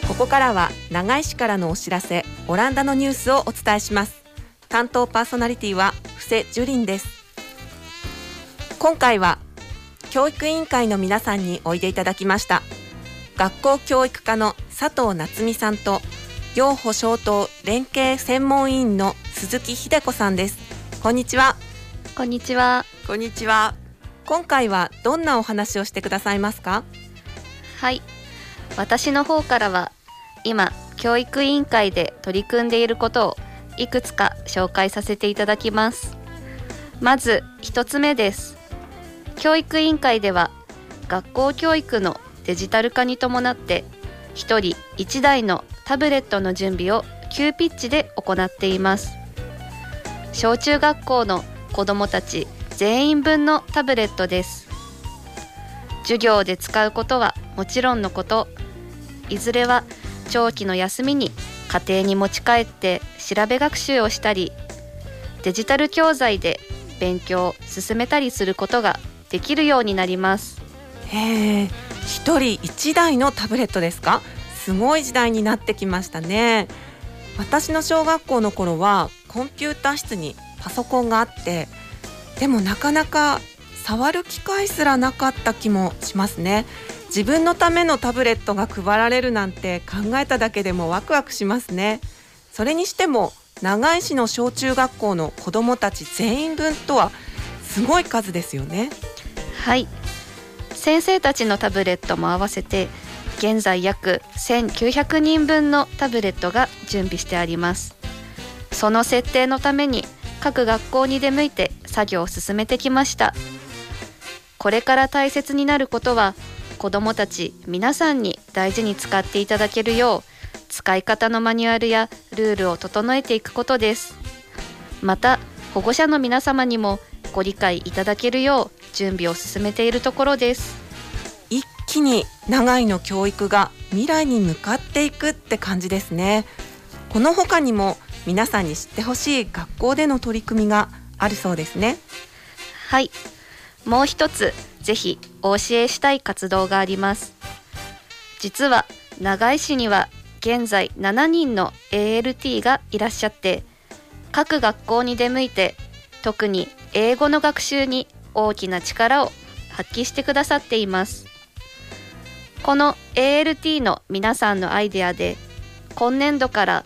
ここからは長井市からのお知らせ、オランダのニュースをお伝えします。担当パーソナリティは布施樹林です。今回は教育委員会の皆さんにおいでいただきました。学校教育課の佐藤夏美さんと幼保小等連携専門委員の鈴木秀子さんです。こんにちは。 こんにちは。 こんにちは。今回はどんなお話をしてくださいますか？ はい、私の方からは今教育委員会で取り組んでいることをいくつか紹介させていただきます。まず一つ目です。教育委員会では学校教育のデジタル化に伴って1人1台のタブレットの準備を急ピッチで行っています。小中学校の子どもたち全員分のタブレットです。授業で使うことはもちろんのこと、いずれは長期の休みに家庭に持ち帰って調べ学習をしたり、デジタル教材で勉強を進めたりすることができるようになります。 へえ、一人一台のタブレットですか？すごい時代になってきましたね。私の小学校の頃はコンピューター室にパソコンがあって、でもなかなか触る機会すらなかった気もしますね。自分のためのタブレットが配られるなんて考えただけでもワクワクしますね。それにしても長井市の小中学校の子どもたち全員分とはすごい数ですよね。 はい、先生たちのタブレットも合わせて現在約1900人分のタブレットが準備してあります。その設定のために各学校に出向いて作業を進めてきました。これから大切になることは、子どもたち皆さんに大事に使っていただけるよう使い方のマニュアルやルールを整えていくことです。また保護者の皆様にもご理解いただけるよう準備を進めているところです。 一気に長井の教育が未来に向かっていくって感じですね。この他にも皆さんに知ってほしい学校での取り組みがあるそうですね。 はい、もう一つぜひお教えしたい活動があります。実は長井市には現在7人の ALT がいらっしゃって、各学校に出向いて特に英語の学習に大きな力を発揮してくださっています。この ALT の皆さんのアイデアで今年度から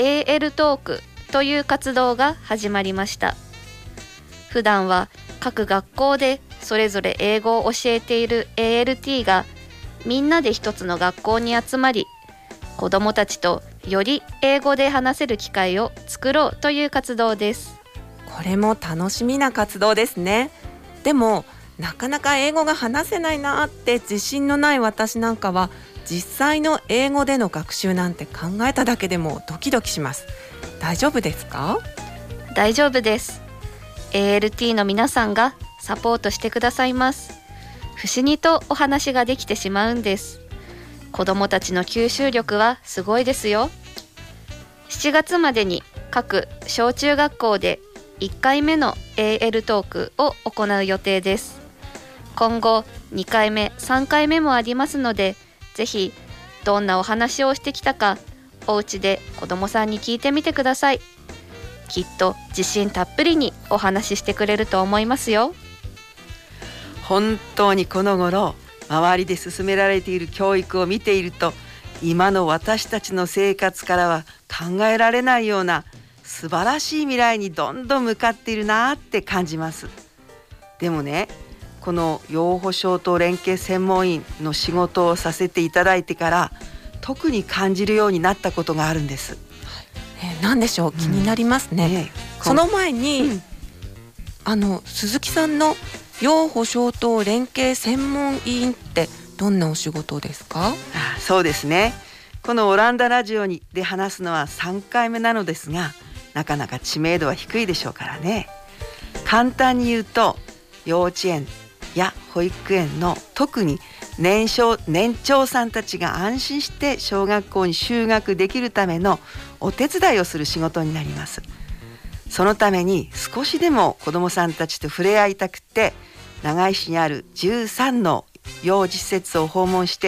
AL トークという活動が始まりました。普段は各学校でそれぞれ英語を教えている ALT がみんなで一つの学校に集まり、子どもたちとより英語で話せる機会を作ろうという活動です。 これも楽しみな活動ですね。でもなかなか英語が話せないなって自信のない私なんかは、実際の英語での学習なんて考えただけでもドキドキします。大丈夫ですか？ 大丈夫です。 ALT の皆さんがサポートしてくださいます。不思議とお話ができてしまうんです。子どもたちの吸収力はすごいですよ。7月までに各小中学校で1回目の AL トークを行う予定です。今後2回目3回目もありますので、ぜひどんなお話をしてきたかお家で子どもさんに聞いてみてください。きっと自信たっぷりにお話ししてくれると思いますよ。 本当にこの頃周りで進められている教育を見ていると、今の私たちの生活からは考えられないような素晴らしい未来にどんどん向かっているなって感じます。でもね、この養護小等連携専門員の仕事をさせていただいてから特に感じるようになったことがあるんです。 何でしょう？気になりますね。その前に、鈴木さんの養護小等連携専門委員ってどんなお仕事ですか？ そうですね、このオランダラジオで話すのは3回目なのですが、なかなか知名度は低いでしょうからね。簡単に言うと、幼稚園や保育園の特に年長さんたちが安心して小学校に就学できるためのお手伝いをする仕事になります。そのために少しでも子どもさんたちと触れ合いたくて、長井市にある13の幼児施設を訪問して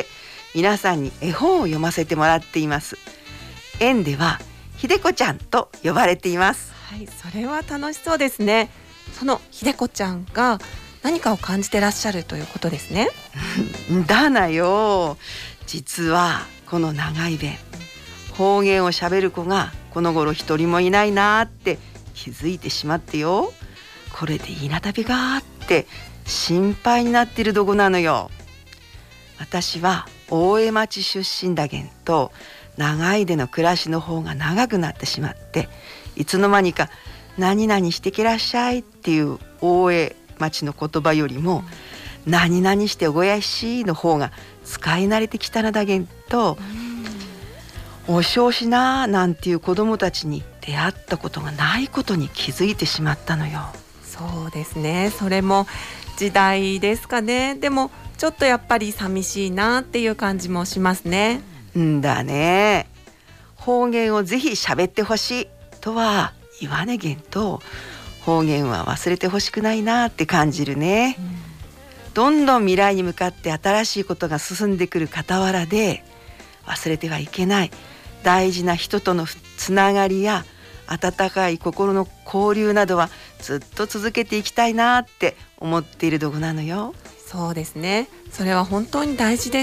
皆さんに絵本を読ませてもらっています。園ではひでこちゃんと呼ばれています。 はい、それは楽しそうですね。そのひでこちゃんが何かを感じてらっしゃるということですね。 だなよ。実はこの長い弁、方言をしゃべる子がこの頃一人もいないなって気づいてしまってよ。これでいいなだべがって心配になっているどこなのよ。私は大江町出身だげんと長いでの暮らしの方が長くなってしまって、いつの間にか何々してけらっしゃいっていう大江町の言葉よりも何々しておごやしいの方が使い慣れてきたのだげんと、お少しななんていう子供たちに出会ったことがないことに気づいてしまったのよ。 そうですね、それも時代ですかね。でもちょっとやっぱり寂しいなっていう感じもしますね。 んだね。方言をぜひ喋ってほしいとは言わねげんと、方言は忘れてほしくないなって感じるね。どんどん未来に向かって新しいことが進んでくる傍らで、忘れてはいけない大事な人とのつながりや温かい心の交流などはずっと続けていきたいなって思っているとこなのよ。 そうですね、それは本当に大事です。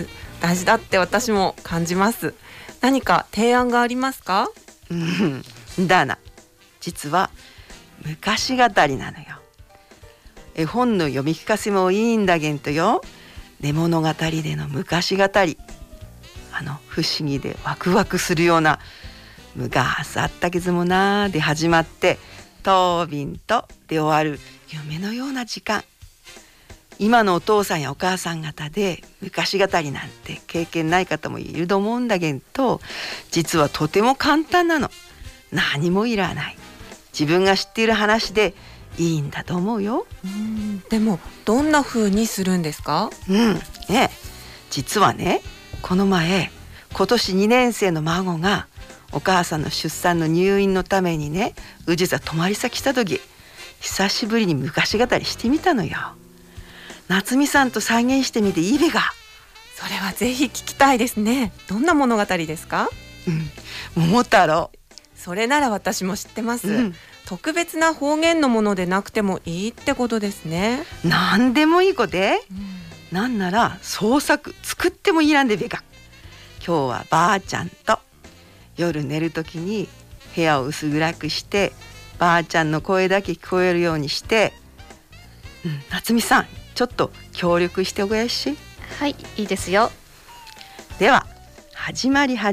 大事だって私も感じます。何か提案がありますか？ だな、実は昔語りなのよ。絵本の読み聞かせもいいんだげんとよ。寝物語での昔語り、不思議でワクワクするような昔あったけずもなで始まって、とびんとで終わる夢のような時間。今のお父さんやお母さん方で昔語りなんて経験ない方もいると思うんだけど、実はとても簡単なの。何もいらない、自分が知っている話でいいんだと思うよ。 でもどんな風にするんですか？ 実はね、この前今年2年生の孫がお母さんの出産の入院のためにね、宇治座泊まり先した時、久しぶりに昔語りしてみたのよ。夏美さんと再現してみていいべが。 それはぜひ聞きたいですね。どんな物語ですか？ 桃太郎。 それなら私も知ってます。特別な方言のものでなくてもいいってことですね。 何でもいい子で、なんなら創作作ってもいいなんでべか。今日はばあちゃんと夜寝る時に部屋を薄暗くして、ばあちゃんの声だけ聞こえるようにして、夏美さんちょっと協力しておごやし。 はい、いいですよ。 では始まり。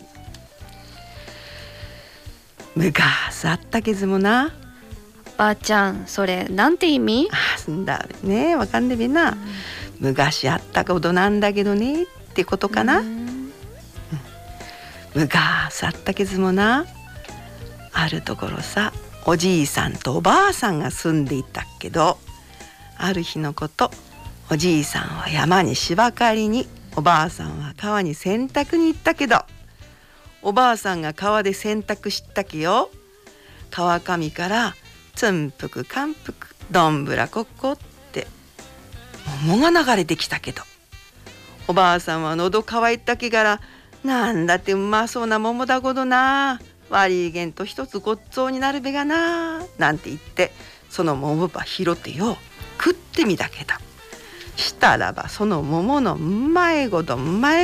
昔あったけずもな。 ばあちゃん、それなんて意味？ すんだね、わかんでべな。昔あったことなんだけどねってことかな。昔あったけずもな、あるところさ、おじいさんとおばあさんが住んでいたけど、ある日のこと、おじいさんは山に芝刈りに、おばあさんは川に洗濯に行ったけど、おばあさんが川で洗濯したけよ。川上からつんぷくかんぷくどんぶらこっこって桃が流れてきたけど、おばあさんは喉乾いたけから、なんだってうまそうな桃だごどな、悪いげんと一つごっつおになるべがな、なんて言ってその桃ば拾ってよ食ってみたけど、したらばその桃のうまいごど、うま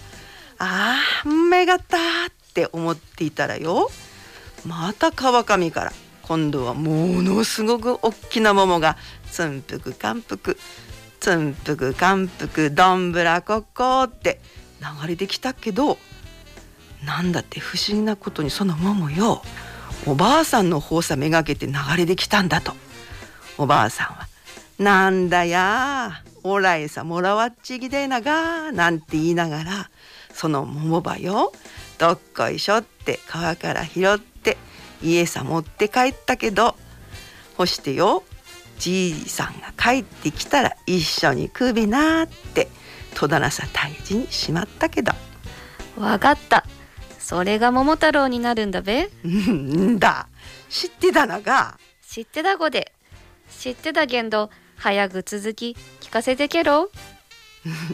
いがったって思っていたらよ、また川上から今度はものすごく大きな桃がつんぷくかんぷくつんぷくかんぷくどんぶらこっこって流れてきたけど、なんだって不思議なことにその桃よ、おばあさんの方さめがけて流れてきたんだと。おばあさんはなんだやおらいさもらわっちぎでながなんて言いながら、その桃ばよどっこいしょって川から拾って家さ持って帰ったけど、ほしてよじいさんが帰ってきたら一緒に食うべなって戸棚さ大事にしまったけど。 わかった、それが桃太郎になるんだべ。 んだ、知ってたのが。 知ってたごで、知ってたけんど早く続き聞かせてけろ。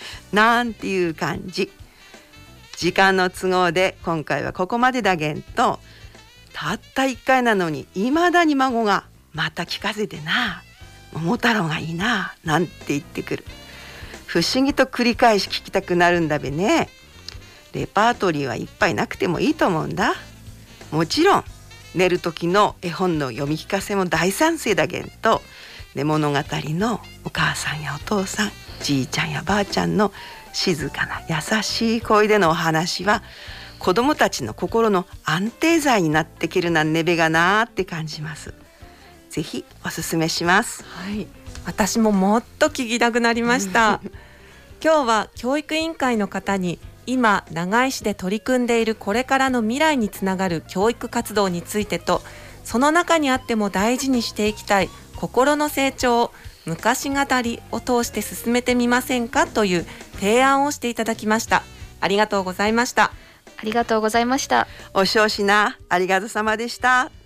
なんていう感じ。時間の都合で今回はここまでだげんと、たった1回なのにいまだに孫がまた聞かせてな、桃太郎がいいななんて言ってくる。不思議と繰り返し聞きたくなるんだべね。レパートリーはいっぱいなくてもいいと思うんだ。もちろん寝る時の絵本の読み聞かせも大賛成だげんと、寝物語のお母さんやお父さん、じいちゃんやばあちゃんの静かな優しい声でのお話は子どもたちの心の安定剤になってけるなんねべがなーって感じます。ぜひおすすめします。 はい、私ももっと聞きたくなりました今日は教育委員会の方に今長井市で取り組んでいるこれからの未来につながる教育活動についてと、その中にあっても大事にしていきたい心の成長を昔語りを通して進めてみませんかという提案をしていただきました。ありがとうございました。 ありがとうございました。 お少子なありがとうさまでした。 はい、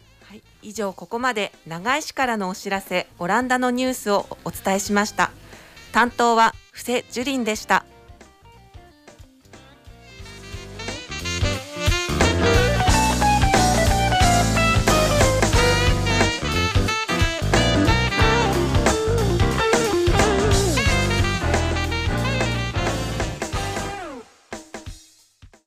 以上ここまで長井市からのお知らせ、オランダのニュースをお伝えしました。担当は布施樹林でした。